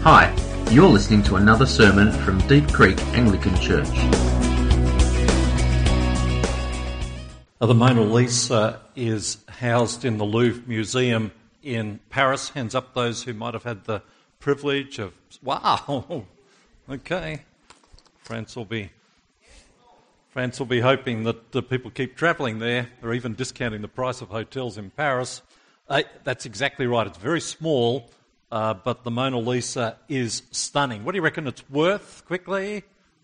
Hi, you're listening to another sermon from Deep Creek Anglican Church. The Mona Lisa is housed in the Louvre Museum in Paris. Hands up those who might have had the privilege of... Wow! Okay. France will be hoping that the people keep travelling there, or even discounting the price of hotels in Paris. That's exactly right. It's very small, but the Mona Lisa is stunning. What do you reckon it's worth, quickly?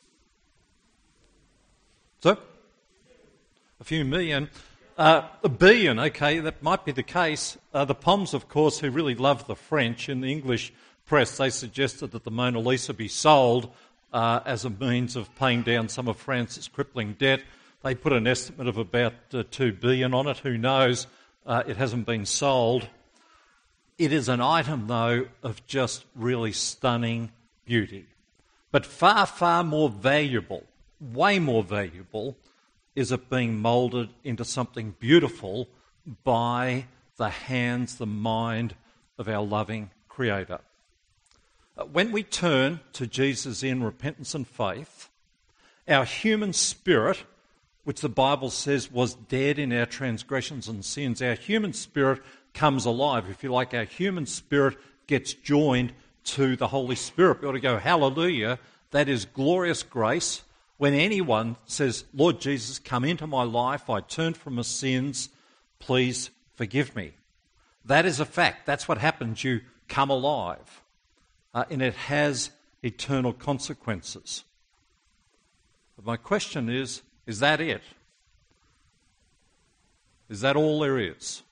So? A few million. A billion, okay, that might be the case. The Poms, of course, who really love the French, in the English press, they suggested that the Mona Lisa be sold as a means of paying down some of France's crippling debt. They put an estimate of about 2 billion on it. Who knows? It hasn't been sold. It is an item, though, of just really stunning beauty. But far, far more valuable, way more valuable, is it being moulded into something beautiful by the hands, the mind of our loving Creator. When we turn to Jesus in repentance and faith, our human spirit, which the Bible says was dead in our transgressions and sins, our human spirit comes alive. If you like, our human spirit gets joined to the Holy Spirit. We ought to go, hallelujah, that is glorious grace. When anyone says, Lord Jesus, come into my life, I turn from my sins, please forgive me. That is a fact. That's what happens. You come alive. And it has eternal consequences. But my question is that it? Is that all there is?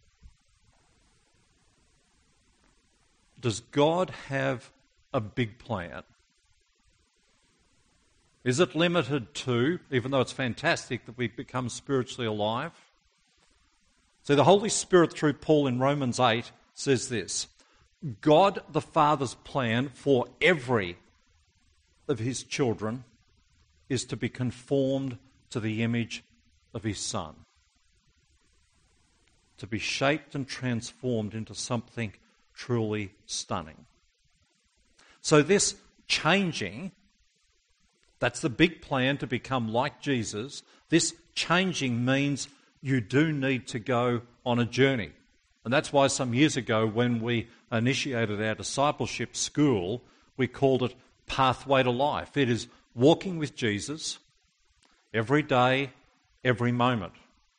Does God have a big plan? Is it limited to, even though it's fantastic that we become spiritually alive? So the Holy Spirit through Paul in Romans 8 says this: God the Father's plan for every of his children is to be conformed to the image of his Son. To be shaped and transformed into something truly stunning. So this changing, that's the big plan, to become like Jesus. This changing means you do need to go on a journey. And that's why some years ago when we initiated our discipleship school, we called it Pathway to Life. It is walking with Jesus every day, every moment.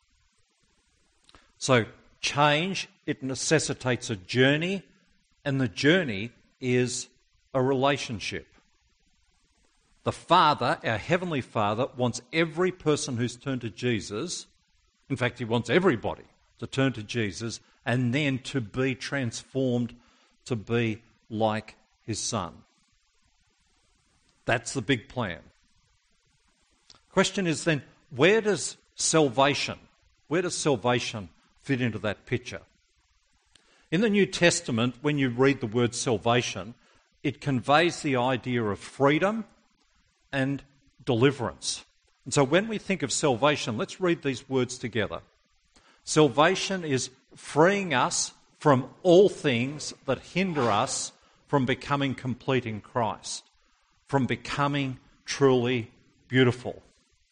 So change, it necessitates a journey, and the journey is a relationship. The Father, our Heavenly Father, wants every person who's turned to Jesus, in fact, he wants everybody to turn to Jesus and then to be transformed to be like his Son. That's the big plan. Question is then, where does salvation fit into that picture? In the New Testament, when you read the word salvation, it conveys the idea of freedom and deliverance. And so when we think of salvation, let's read these words together. Salvation is freeing us from all things that hinder us from becoming complete in Christ, from becoming truly beautiful.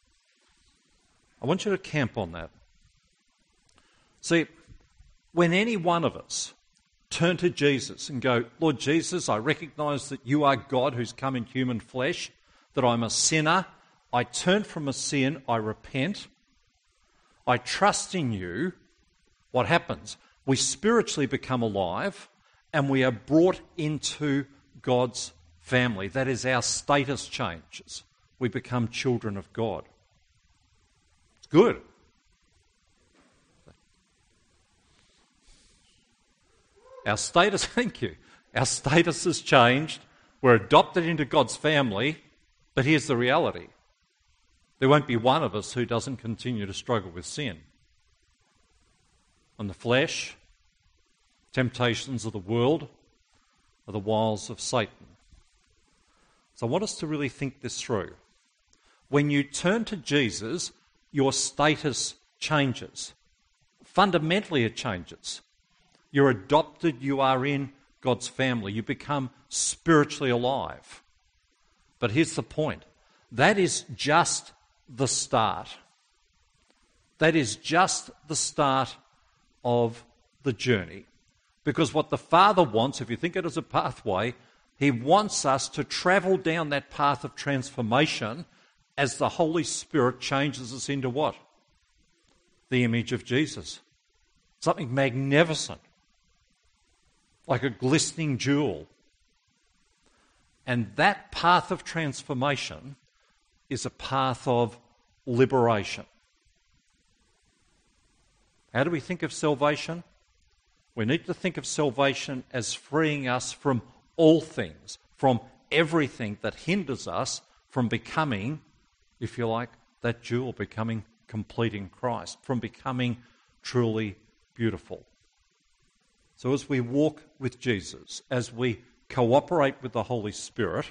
I want you to camp on that. See, when any one of us turn to Jesus and go, Lord Jesus, I recognise that you are God who's come in human flesh, that I'm a sinner, I turn from a sin, I repent, I trust in you, what happens? We spiritually become alive and we are brought into God's family. That is, our status changes. We become children of God. It's good. Our status, thank you, our status has changed. We're adopted into God's family. But here's the reality. There won't be one of us who doesn't continue to struggle with sin. And the flesh, temptations of the world, are the wiles of Satan. So I want us to really think this through. When you turn to Jesus, your status changes. Fundamentally it changes. You're adopted, you are in God's family. You become spiritually alive. But here's the point. That is just the start. That is just the start of the journey. Because what the Father wants, if you think it as a pathway, he wants us to travel down that path of transformation as the Holy Spirit changes us into what? The image of Jesus. Something magnificent. Like a glistening jewel. And that path of transformation is a path of liberation. How do we think of salvation? We need to think of salvation as freeing us from all things, from everything that hinders us from becoming, if you like, that jewel, becoming complete in Christ, from becoming truly beautiful. So as we walk with Jesus, as we cooperate with the Holy Spirit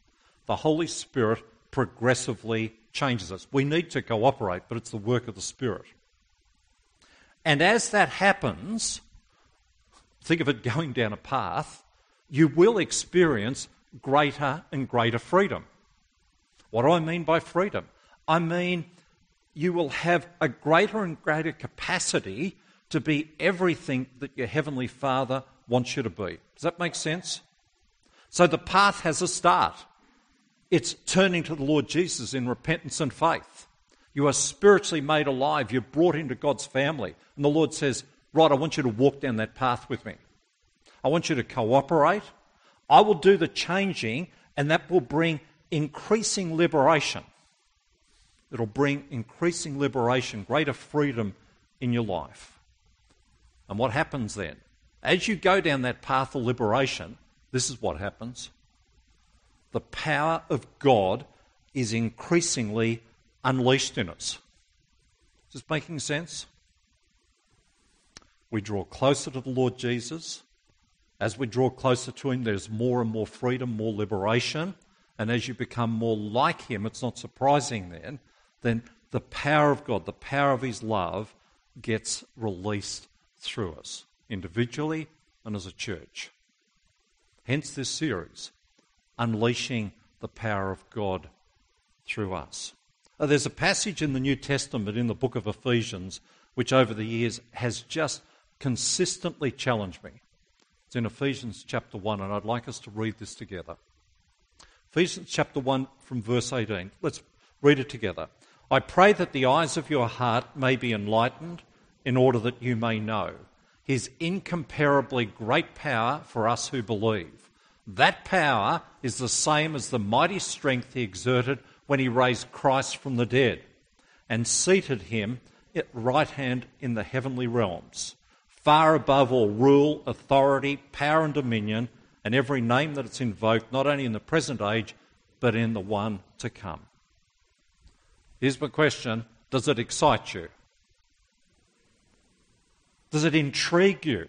progressively changes us. We need to cooperate, but it's the work of the Spirit. And as that happens, think of it going down a path, you will experience greater and greater freedom. What do I mean by freedom? I mean you will have a greater and greater capacity to be everything that your Heavenly Father wants you to be. Does that make sense? So the path has a start. It's turning to the Lord Jesus in repentance and faith. You are spiritually made alive. You're brought into God's family. And the Lord says, right, I want you to walk down that path with me. I want you to cooperate. I will do the changing, and that will bring increasing liberation. It'll bring increasing liberation, greater freedom in your life. And what happens then? As you go down that path of liberation, this is what happens. The power of God is increasingly unleashed in us. Is this making sense? We draw closer to the Lord Jesus. As we draw closer to him, there's more and more freedom, more liberation. And as you become more like him, it's not surprising then the power of God, the power of his love gets released through us, individually and as a church. Hence this series, Unleashing the Power of God Through Us. There's a passage in the New Testament in the book of Ephesians which over the years has just consistently challenged me. It's in Ephesians chapter 1, and I'd like us to read this together. Ephesians chapter 1 from verse 18. Let's read it together. I pray that the eyes of your heart may be enlightened in order that you may know his incomparably great power for us who believe. That power is the same as the mighty strength he exerted when he raised Christ from the dead and seated him at right hand in the heavenly realms, far above all rule, authority, power and dominion, and every name that it's invoked, not only in the present age, but in the one to come. Here's my question. Does it excite you? Does it intrigue you?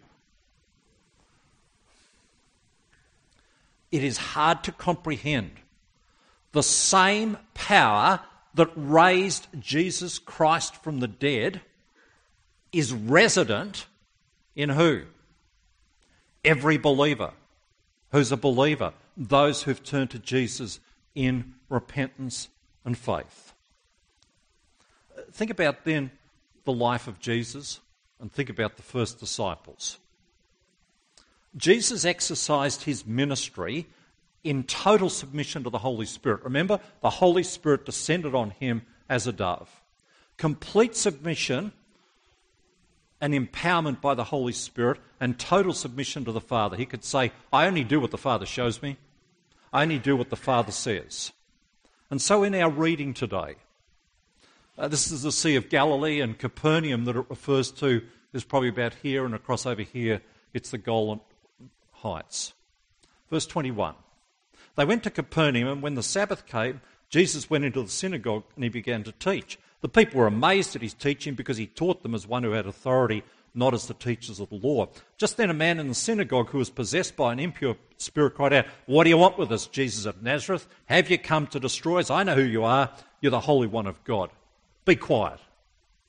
It is hard to comprehend. The same power that raised Jesus Christ from the dead is resident in who? Every believer. Who's a believer? Those who've turned to Jesus in repentance and faith. Think about then the life of Jesus and think about the first disciples. Jesus exercised his ministry in total submission to the Holy Spirit. Remember, the Holy Spirit descended on him as a dove. Complete submission and empowerment by the Holy Spirit and total submission to the Father. He could say, I only do what the Father shows me. I only do what the Father says. And so in our reading today, this is the Sea of Galilee, and Capernaum that it refers to is probably about here, and across over here it's the Golan Heights. Verse 21. They went to Capernaum, and when the Sabbath came, Jesus went into the synagogue and he began to teach. The people were amazed at his teaching because he taught them as one who had authority, not as the teachers of the law. Just then a man in the synagogue who was possessed by an impure spirit cried out, What do you want with us, Jesus of Nazareth? Have you come to destroy us? I know who you are. You're the Holy One of God. Be quiet.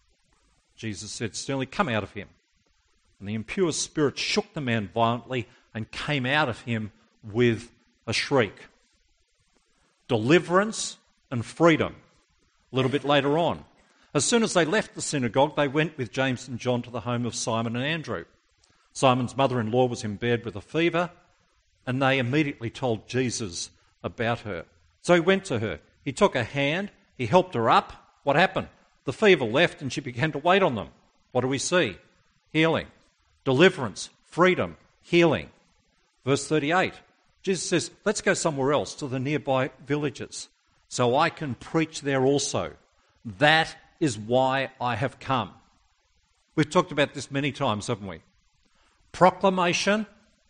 Jesus said sternly, Come out of him. And the impure spirit shook the man violently, and came out of him with a shriek. Deliverance and freedom. A little bit later on. As soon as they left the synagogue, they went with James and John to the home of Simon and Andrew. Simon's mother-in-law was in bed with a fever, and they immediately told Jesus about her. So he went to her. He took her hand. He helped her up. What happened? The fever left and she began to wait on them. What do we see? Healing, deliverance, freedom, healing. Verse 38, Jesus says, let's go somewhere else to the nearby villages so I can preach there also. That is why I have come. We've talked about this many times, haven't we? Proclamation,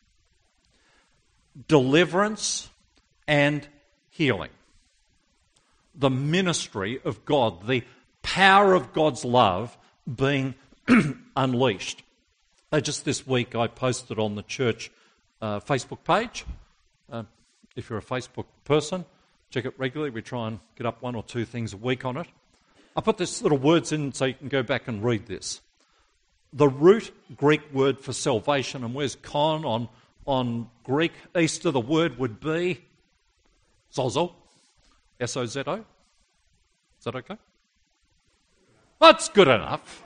deliverance, and healing. The ministry of God, the power of God's love being unleashed. Just this week I posted on the church Facebook page. If you're a Facebook person, check it regularly. We try and get up 1 or 2 things a week on it. I put this little words in so you can go back and read this. The root Greek word for salvation, and where's Con on Greek Easter, the word would be sozo, S-O-Z-O. Is that okay? That's good enough.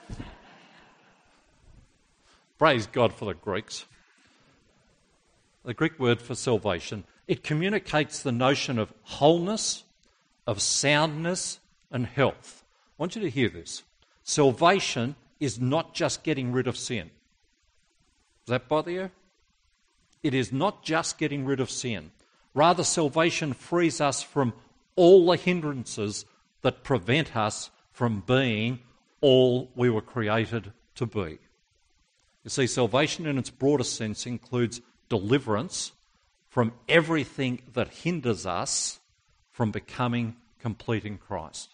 Praise God for the Greeks. The Greek word for salvation, it communicates the notion of wholeness, of soundness, and health. I want you to hear this. Salvation is not just getting rid of sin. Does that bother you? It is not just getting rid of sin. Rather, salvation frees us from all the hindrances that prevent us from being all we were created to be. You see, salvation in its broadest sense includes deliverance from everything that hinders us from becoming complete in Christ.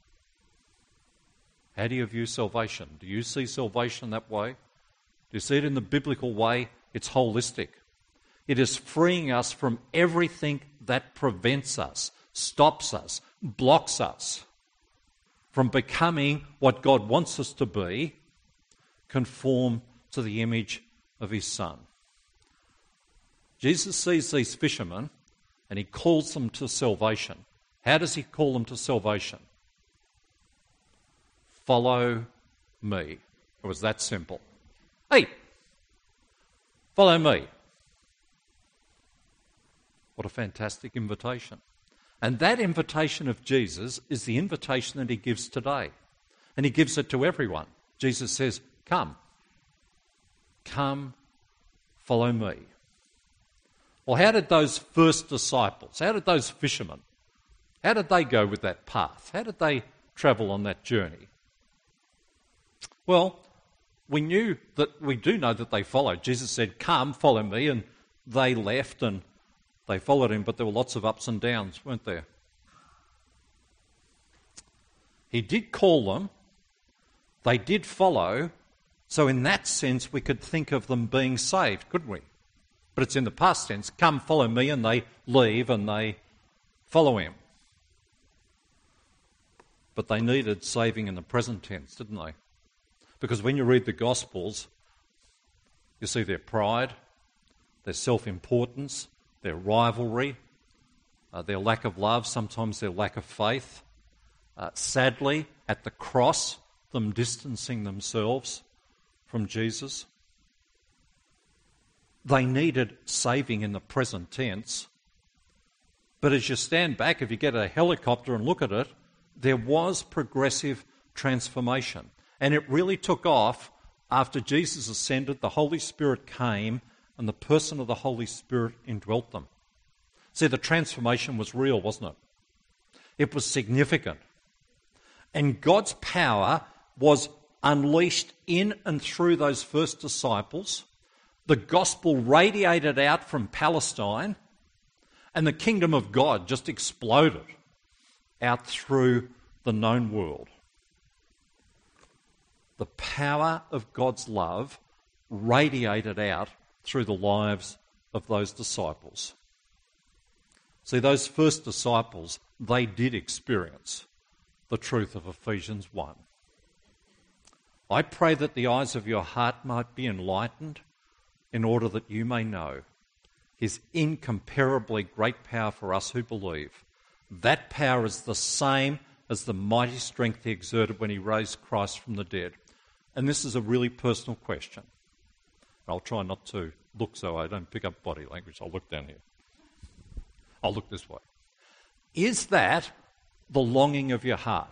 How do you view salvation? Do you see salvation that way? Do you see it in the biblical way? It's holistic. It is freeing us from everything that prevents us, stops us, blocks us from becoming what God wants us to be, conform to the image of his Son. Jesus sees these fishermen and he calls them to salvation. How does he call them to salvation? Follow me. It was that simple. Hey, follow me. What a fantastic invitation. And that invitation of Jesus is the invitation that he gives today. And he gives it to everyone. Jesus says, come. Come, follow me. Well, how did those first disciples, how did those fishermen, how did they go with that path? How did they travel on that journey? Well, we do know that they followed. Jesus said, come, follow me, and they left and they followed him, but there were lots of ups and downs, weren't there? He did call them, they did follow, so in that sense we could think of them being saved, couldn't we? But it's in the past tense, come, follow me, and they leave and they follow him. But they needed saving in the present tense, didn't they? Because when you read the Gospels, you see their pride, their self-importance, their rivalry, their lack of love, sometimes their lack of faith. Sadly, at the cross, them distancing themselves from Jesus. They needed saving in the present tense. But as you stand back, if you get a helicopter and look at it, there was progressive transformation. And it really took off after Jesus ascended, the Holy Spirit came, and the person of the Holy Spirit indwelt them. See, the transformation was real, wasn't it? It was significant. And God's power was unleashed in and through those first disciples. The gospel radiated out from Palestine, and the kingdom of God just exploded out through the known world. The power of God's love radiated out through the lives of those disciples. See, those first disciples, they did experience the truth of Ephesians 1. I pray that the eyes of your heart might be enlightened in order that you may know His incomparably great power for us who believe. That power is the same as the mighty strength he exerted when he raised Christ from the dead. And this is a really personal question. I'll try not to look so I don't pick up body language. I'll look down here. I'll look this way. Is that the longing of your heart?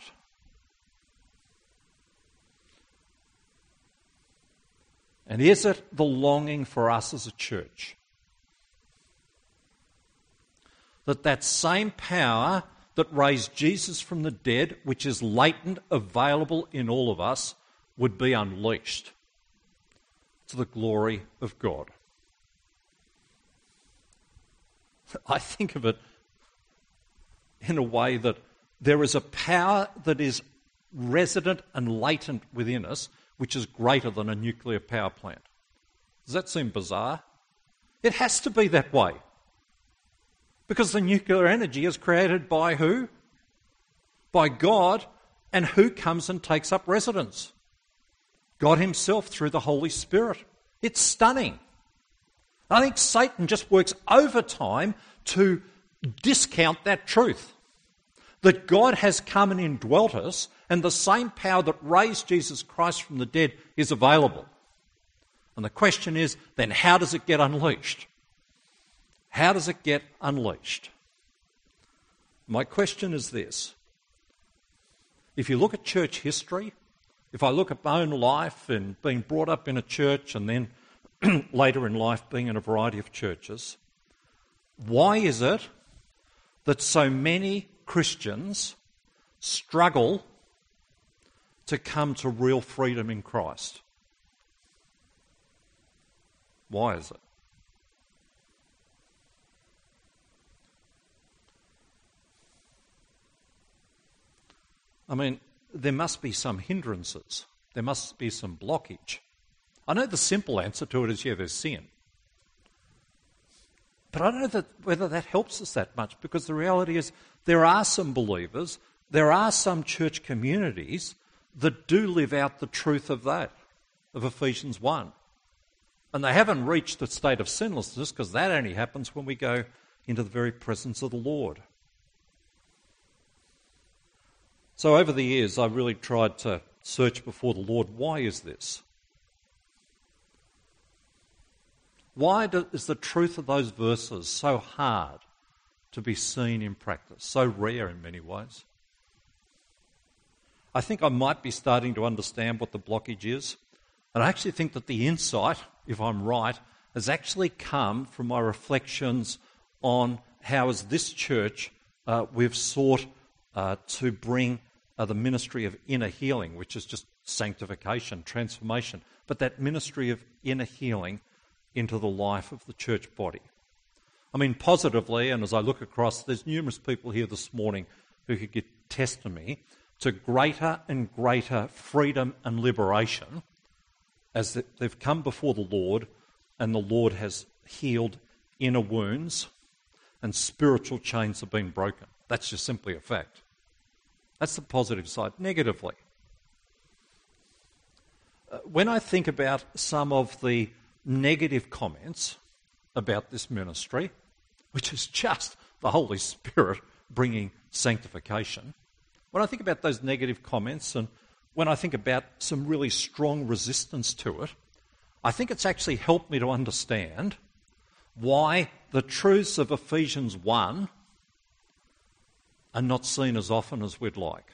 And is it the longing for us as a church? That same power that raised Jesus from the dead, which is latent, available in all of us, would be unleashed to the glory of God. I think of it in a way that there is a power that is resident and latent within us, which is greater than a nuclear power plant. Does that seem bizarre? It has to be that way. Because the nuclear energy is created by who? By God, and who comes and takes up residence? God himself through the Holy Spirit. It's stunning. I think Satan just works overtime to discount that truth. That God has come and indwelt us, and the same power that raised Jesus Christ from the dead is available. And the question is, then how does it get unleashed? How does it get unleashed? My question is this. If you look at church history, if I look at my own life and being brought up in a church and then later in life being in a variety of churches, why is it that so many Christians struggle to come to real freedom in Christ? Why is it? I mean, there must be some hindrances. There must be some blockage. I know the simple answer to it is, yeah, there's sin. But I don't know whether that helps us that much, because the reality is there are some believers, there are some church communities that do live out the truth of that, of Ephesians 1. And they haven't reached the state of sinlessness, because that only happens when we go into the very presence of the Lord. So over the years, I've really tried to search before the Lord, why is this? Why is the truth of those verses so hard to be seen in practice, so rare in many ways? I think I might be starting to understand what the blockage is. And I actually think that the insight, if I'm right, has actually come from my reflections on how as this church we've sought to bring the ministry of inner healing, which is just sanctification, transformation, but that ministry of inner healing into the life of the church body. I mean, positively, and as I look across, there's numerous people here this morning who could give testimony to greater and greater freedom and liberation as they've come before the Lord, and the Lord has healed inner wounds and spiritual chains have been broken. That's just simply a fact. That's the positive side. Negatively, when I think about some of the negative comments about this ministry, which is just the Holy Spirit bringing sanctification, when I think about those negative comments and when I think about some really strong resistance to it, I think it's actually helped me to understand why the truths of Ephesians 1 are not seen as often as we'd like.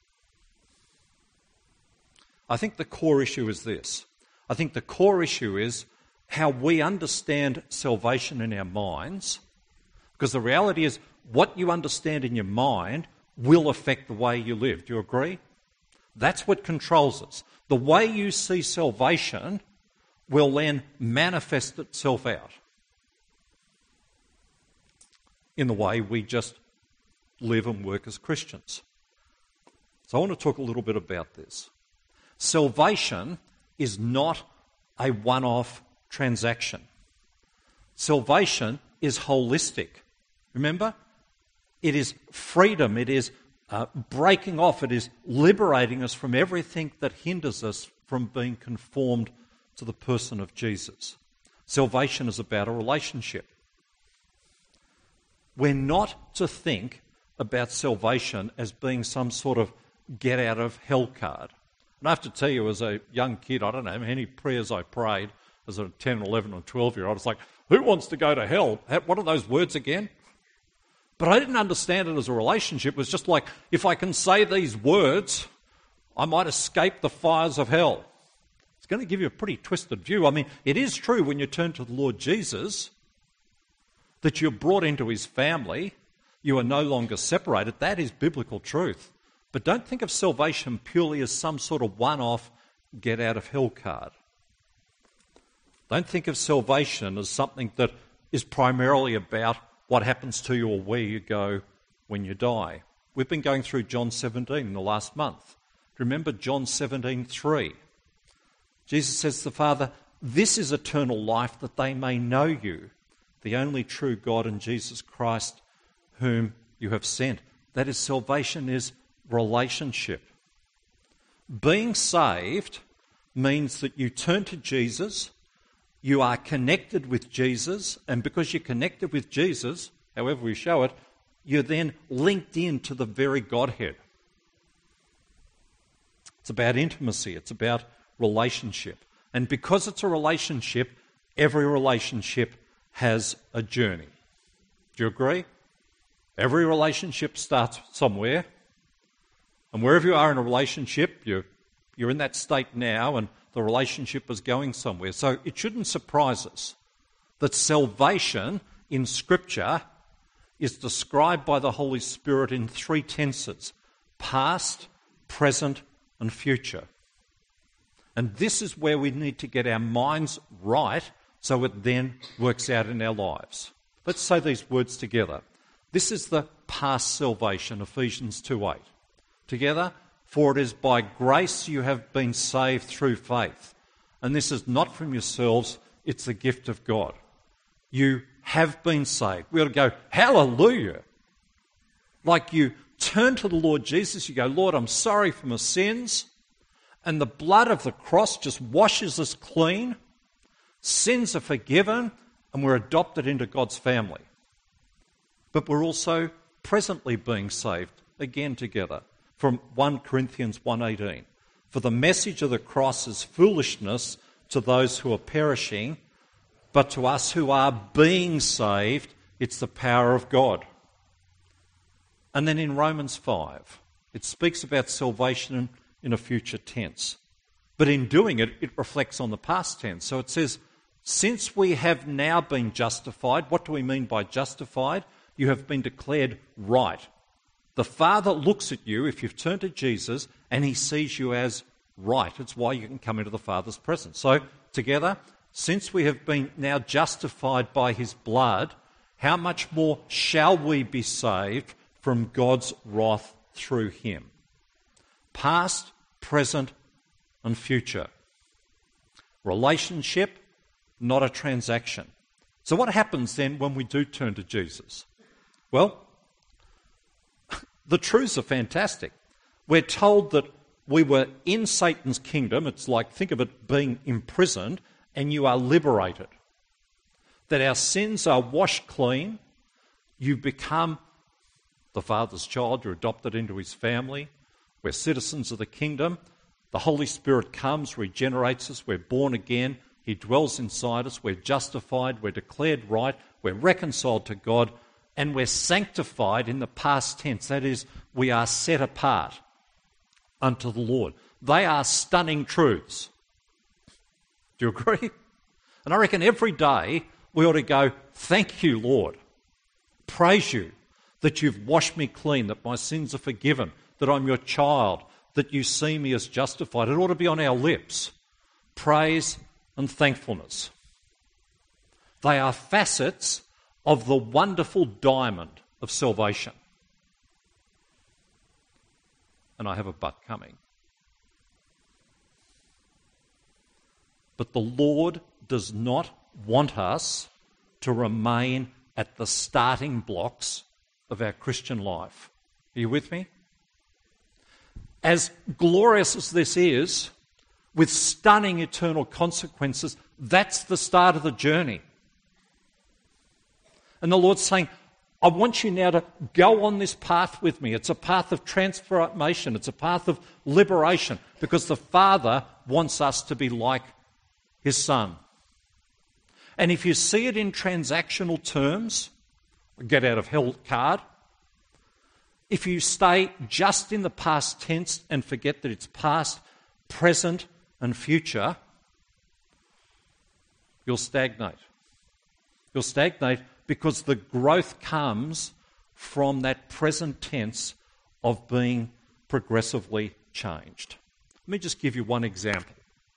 I think the core issue is this. I think the core issue is how we understand salvation in our minds, because the reality is what you understand in your mind will affect the way you live. Do you agree? That's what controls us. The way you see salvation will then manifest itself out in the way we just live and work as Christians. So I want to talk a little bit about this. Salvation is not a one-off transaction. Salvation is holistic. Remember? It is freedom. It is breaking off. It is liberating us from everything that hinders us from being conformed to the person of Jesus. Salvation is about a relationship. we're not to think about salvation as being some sort of get-out-of-hell card. And I have to tell you, as a young kid, I don't know how many prayers I prayed as a 10, 11 or 12-year-old. It's like, who wants to go to hell? What are those words again? But I didn't understand it as a relationship. It was just like, if I can say these words, I might escape the fires of hell. It's going to give you a pretty twisted view. I mean, it is true when you turn to the Lord Jesus that you're brought into his family, you are no longer separated. That is biblical truth. But don't think of salvation purely as some sort of one-off get-out-of-hell card. Don't think of salvation as something that is primarily about what happens to you or where you go when you die. We've been going through John 17 in the last month. Remember John 17:3. Jesus says to the Father, "This is eternal life, that they may know you, the only true God, and Jesus Christ, whom you have sent." That is, salvation is relationship. Being saved means that you turn to Jesus, you are connected with Jesus, and because you're connected with Jesus, however we show it, you're then linked into the very Godhead. It's about intimacy, it's about relationship. And because it's a relationship, every relationship has a journey. Do you agree? Every relationship starts somewhere, and wherever you are in a relationship, you're in that state now, and the relationship is going somewhere. So it shouldn't surprise us that salvation in Scripture is described by the Holy Spirit in three tenses: past, present, and future. And this is where we need to get our minds right so it then works out in our lives. Let's say these words together. This is the past salvation, Ephesians 2:8. Together, "For it is by grace you have been saved through faith. And this is not from yourselves, it's the gift of God." You have been saved. We ought to go, hallelujah. Like you turn to the Lord Jesus, you go, "Lord, I'm sorry for my sins." And the blood of the cross just washes us clean. Sins are forgiven, and we're adopted into God's family. But we're also presently being saved, again together, from 1 Corinthians 1:18. "For the message of the cross is foolishness to those who are perishing, but to us who are being saved, it's the power of God." And then in Romans 5, it speaks about salvation in a future tense. But in doing it, it reflects on the past tense. So it says, "Since we have now been justified," what do we mean by justified? You have been declared right. The Father looks at you, if you've turned to Jesus, and he sees you as right. It's why you can come into the Father's presence. So, together, since we have been now justified by his blood, how much more shall we be saved from God's wrath through him? Past, present, and future. Relationship, not a transaction. So what happens then when we do turn to Jesus? Well, the truths are fantastic. We're told that we were in Satan's kingdom. It's like, think of it being imprisoned, and you are liberated. That our sins are washed clean. You become the Father's child. You're adopted into his family. We're citizens of the kingdom. The Holy Spirit comes, regenerates us. We're born again. He dwells inside us. We're justified. We're declared right. We're reconciled to God. And we're sanctified in the past tense. That is, we are set apart unto the Lord. They are stunning truths. Do you agree? And I reckon every day we ought to go, "Thank you, Lord. Praise you that you've washed me clean, that my sins are forgiven, that I'm your child, that you see me as justified." It ought to be on our lips. Praise and thankfulness. They are facets of the wonderful diamond of salvation. And I have a but coming. But the Lord does not want us to remain at the starting blocks of our Christian life. Are you with me? As glorious as this is, with stunning eternal consequences, that's the start of the journey. And the Lord's saying, I want you now to go on this path with me. It's a path of transformation. It's a path of liberation because the Father wants us to be like his Son. And if you see it in transactional terms, get out of hell card, if you stay just in the past tense and forget that it's past, present and future, you'll stagnate. You'll stagnate because the growth comes from that present tense of being progressively changed. Let me just give you one example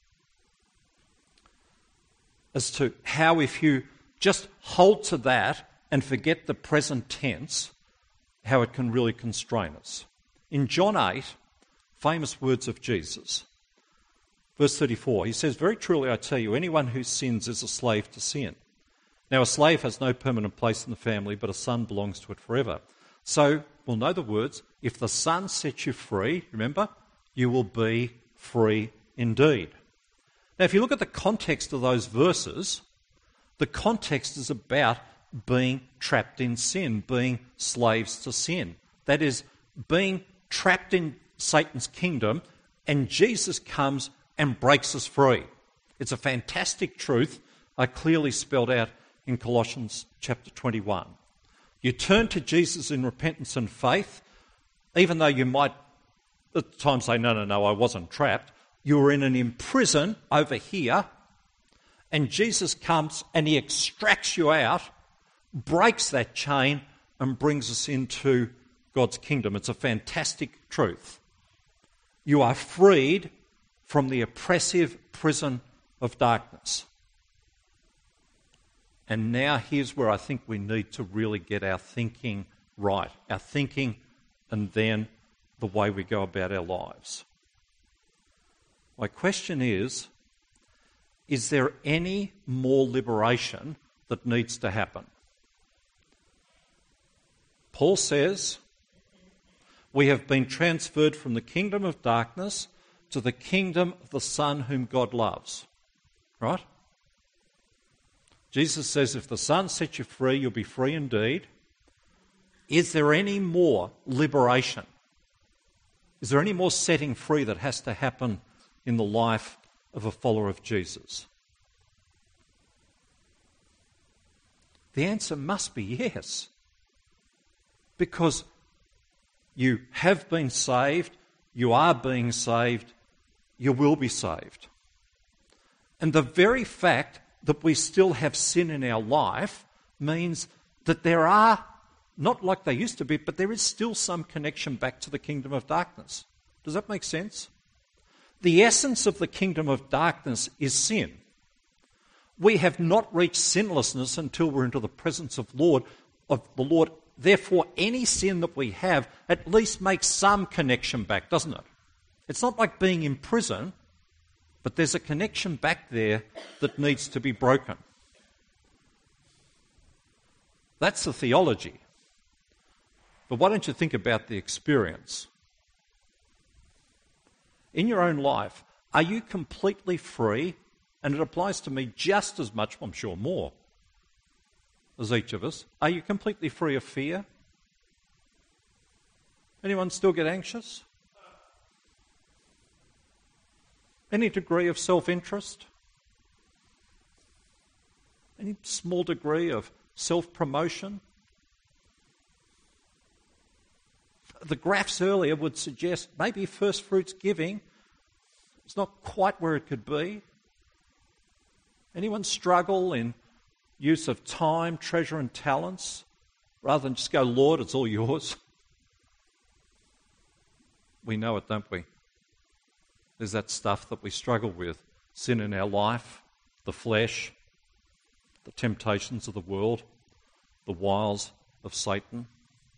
as to how if you just hold to that and forget the present tense, how it can really constrain us. In John 8, famous words of Jesus, verse 34, he says, "Very truly I tell you, anyone who sins is a slave to sin. Now a slave has no permanent place in the family, but a son belongs to it forever. So we'll know the words, if the Son sets you free, remember, you will be free indeed." Now if you look at the context of those verses, the context is about being trapped in sin, being slaves to sin. That is, being trapped in Satan's kingdom, and Jesus comes and breaks us free. It's a fantastic truth I clearly spelled out in Colossians chapter 21. You turn to Jesus in repentance and faith, even though you might at times say, no, I wasn't trapped. You were in an imprison over here, and Jesus comes and he extracts you out, breaks that chain and brings us into God's kingdom. It's a fantastic truth. You are freed from the oppressive prison of darkness. And now here's where I think we need to really get our thinking right. Our thinking and then the way we go about our lives. My question is there any more liberation that needs to happen? Paul says, we have been transferred from the kingdom of darkness to the kingdom of the Son whom God loves. Right? Jesus says, if the Son sets you free, you'll be free indeed. Is there any more liberation? Is there any more setting free that has to happen in the life of a follower of Jesus? The answer must be yes. Because you have been saved, you are being saved, you will be saved. And the very fact that we still have sin in our life means that there are, not like they used to be, but there is still some connection back to the kingdom of darkness. Does that make sense? The essence of the kingdom of darkness is sin. We have not reached sinlessness until we're into the presence of the Lord. Therefore, any sin that we have at least makes some connection back, doesn't it? It's not like being in prison, but there's a connection back there that needs to be broken. That's the theology. But why don't you think about the experience? In your own life, are you completely free? And it applies to me just as much, I'm sure more, as each of us. Are you completely free of fear? Anyone still get anxious? Any degree of self-interest? Any small degree of self-promotion? The graphs earlier would suggest maybe first fruits giving is not quite where it could be. Anyone struggle in use of time, treasure and talents, rather than just go, Lord, it's all yours? We know it, don't we? There's that stuff that we struggle with. Sin in our life, the flesh, the temptations of the world, the wiles of Satan.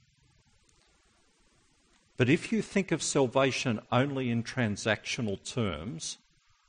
But if you think of salvation only in transactional terms,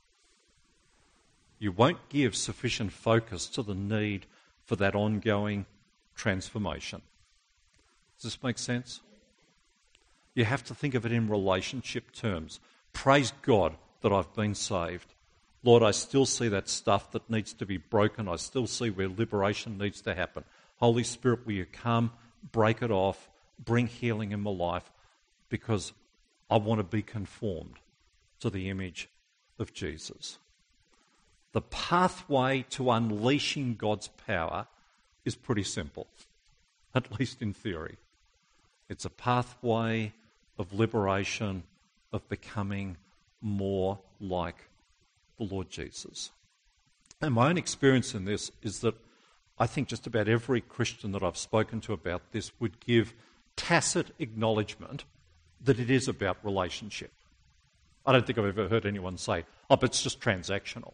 you won't give sufficient focus to the need for that ongoing transformation. Does this make sense? You have to think of it in relationship terms. Praise God that I've been saved. Lord, I still see that stuff that needs to be broken. I still see where liberation needs to happen. Holy Spirit, will you come break it off, bring healing in my life, because I want to be conformed to the image of Jesus. The pathway to unleashing God's power is pretty simple, at least in theory. It's a pathway of liberation, of becoming more like the Lord Jesus. And my own experience in this is that I think just about every Christian that I've spoken to about this would give tacit acknowledgement that it is about relationship. I don't think I've ever heard anyone say, but it's just transactional.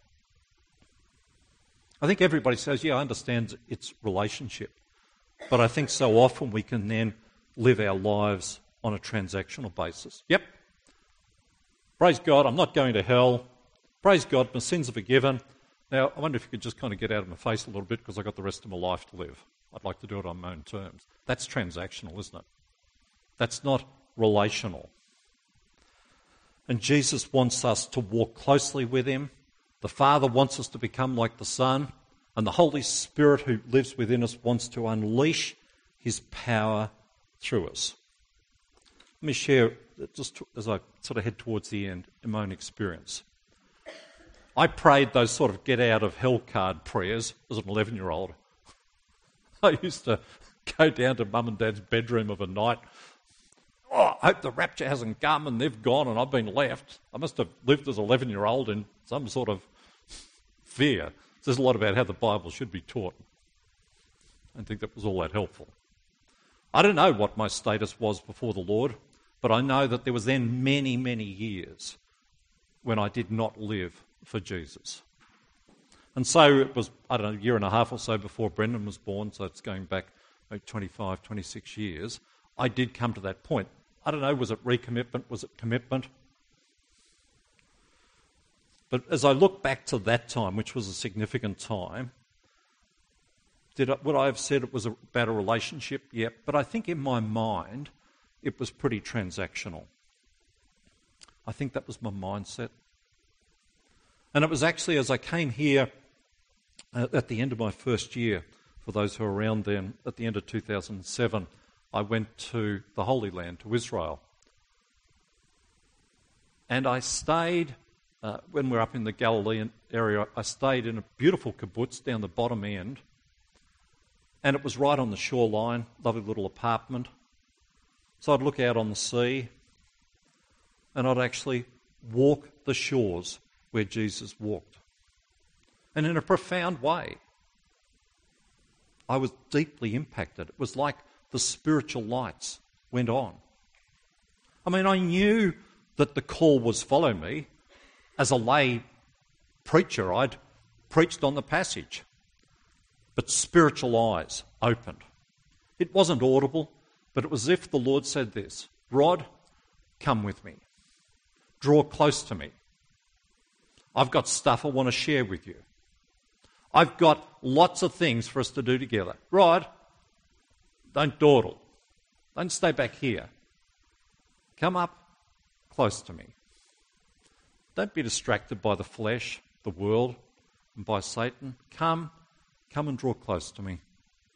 I think everybody says, I understand it's relationship. But I think so often we can then live our lives on a transactional basis. Yep. Praise God, I'm not going to hell. Praise God, my sins are forgiven. Now, I wonder if you could just kind of get out of my face a little bit because I've got the rest of my life to live. I'd like to do it on my own terms. That's transactional, isn't it? That's not relational. And Jesus wants us to walk closely with him. The Father wants us to become like the Son. And the Holy Spirit who lives within us wants to unleash his power through us. Let me share, just as I sort of head towards the end, in my own experience. I prayed those sort of get out of hell card prayers as an 11-year-old. I used to go down to mum and dad's bedroom of a night. I hope the rapture hasn't come and they've gone and I've been left. I must have lived as an 11-year-old in some sort of fear. It says a lot about how the Bible should be taught. I don't think that was all that helpful. I don't know what my status was before the Lord, but I know that there was then many, many years when I did not live for Jesus. And so it was, a year and a half or so before Brendan was born, so it's going back 25, 26 years, I did come to that point. I don't know, was it recommitment? Was it commitment? But as I look back to that time, which was a significant time, would I have said it was about a relationship? Yep. But I think in my mind, it was pretty transactional. I think that was my mindset. And it was actually as I came here at the end of my first year, for those who are around then, at the end of 2007, I went to the Holy Land, to Israel. And I stayed, when we were up in the Galilean area, I stayed in a beautiful kibbutz down the bottom end. And it was right on the shoreline, lovely little apartment. So I'd look out on the sea and I'd actually walk the shores where Jesus walked. And in a profound way, I was deeply impacted. It was like the spiritual lights went on. I mean, I knew that the call was follow me. As a lay preacher, I'd preached on the passage. But spiritual eyes opened. It wasn't audible, but it was as if the Lord said this, Rod, come with me. Draw close to me. I've got stuff I want to share with you. I've got lots of things for us to do together. Rod, don't dawdle. Don't stay back here. Come up close to me. Don't be distracted by the flesh, the world, and by Satan. Come and draw close to me.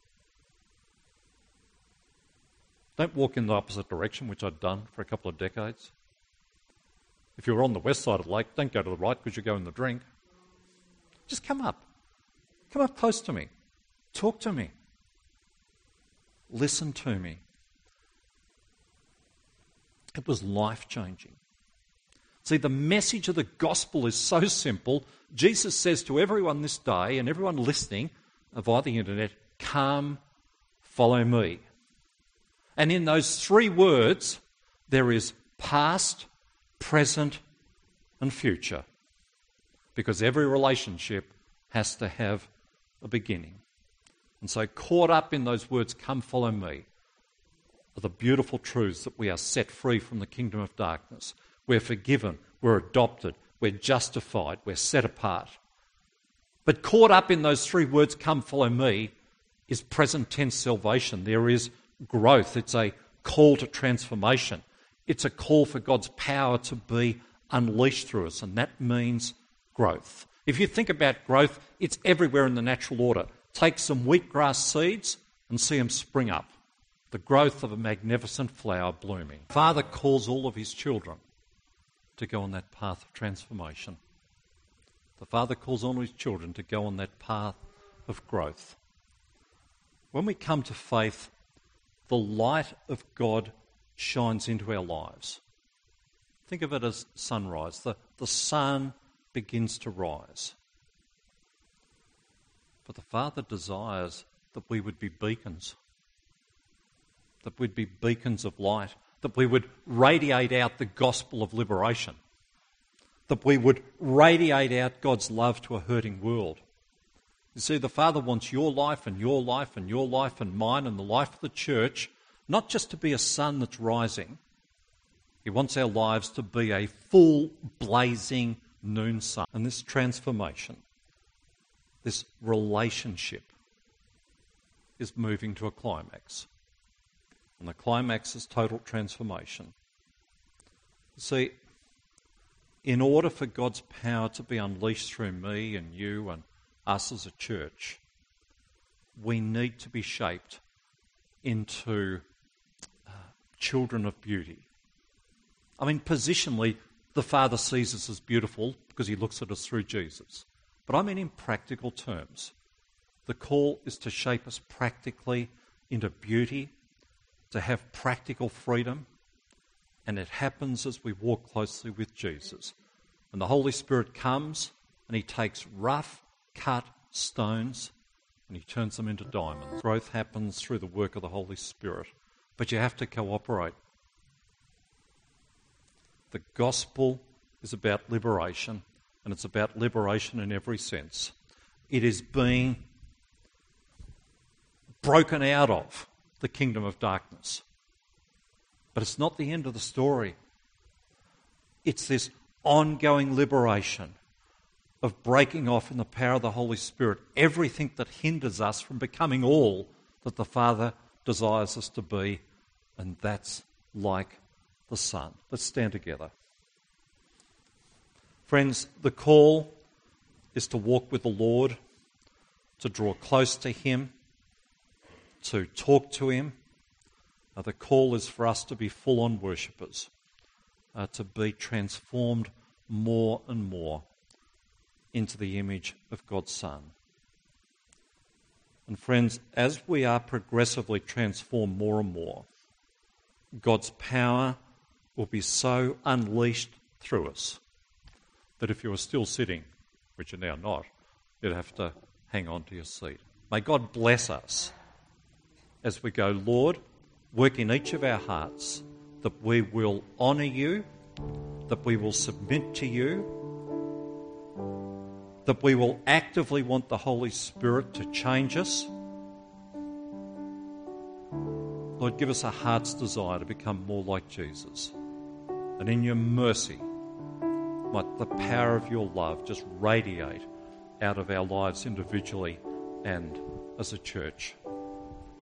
Don't walk in the opposite direction, which I'd done for a couple of decades. If you're on the west side of the lake, don't go to the right because you're going to drink. Just come up. Come up close to me. Talk to me. Listen to me. It was life-changing. See, the message of the gospel is so simple. Jesus says to everyone this day and everyone listening via the internet, come, follow me. And in those three words, there is past, present, and future. Because every relationship has to have a beginning. And so caught up in those words, come, follow me, are the beautiful truths that we are set free from the kingdom of darkness. We're forgiven, we're adopted, we're justified, we're set apart. But caught up in those three words, come follow me, is present tense salvation. There is growth. It's a call to transformation. It's a call for God's power to be unleashed through us, and that means growth. If you think about growth, it's everywhere in the natural order. Take some wheatgrass seeds and see them spring up. the growth of a magnificent flower blooming. Father calls all of his children to go on that path of transformation. The Father calls on his children to go on that path of growth. When we come to faith, the light of God shines into our lives. Think of it as sunrise. The sun begins to rise. But the Father desires that we would be beacons, that we'd be beacons of light, that we would radiate out the gospel of liberation, that we would radiate out God's love to a hurting world. You see, the Father wants your life and your life and your life and mine and the life of the church not just to be a sun that's rising. He wants our lives to be a full, blazing noon sun. And this transformation, this relationship, is moving to a climax. And the climax is total transformation. See, in order for God's power to be unleashed through me and you and us as a church, we need to be shaped into children of beauty. I mean, positionally, the Father sees us as beautiful because he looks at us through Jesus. But I mean in practical terms. The call is to shape us practically into beauty, to have practical freedom, and it happens as we walk closely with Jesus. And the Holy Spirit comes and he takes rough, cut stones and he turns them into diamonds. Growth happens through the work of the Holy Spirit, but you have to cooperate. The gospel is about liberation, and it's about liberation in every sense. It is being broken out of the kingdom of darkness. But it's not the end of the story. It's this ongoing liberation of breaking off in the power of the Holy Spirit everything that hinders us from becoming all that the Father desires us to be, and that's like the Son. Let's stand together. Friends, the call is to walk with the Lord, to draw close to him, to talk to him. The call is for us to be full-on worshippers, to be transformed more and more into the image of God's Son. And friends, as we are progressively transformed more and more, God's power will be so unleashed through us that if you were still sitting, which you're now not, you'd have to hang on to your seat. May God bless us as we go, Lord, work in each of our hearts that we will honour you, that we will submit to you, that we will actively want the Holy Spirit to change us. Lord, give us a heart's desire to become more like Jesus. And in your mercy, might the power of your love just radiate out of our lives individually and as a church.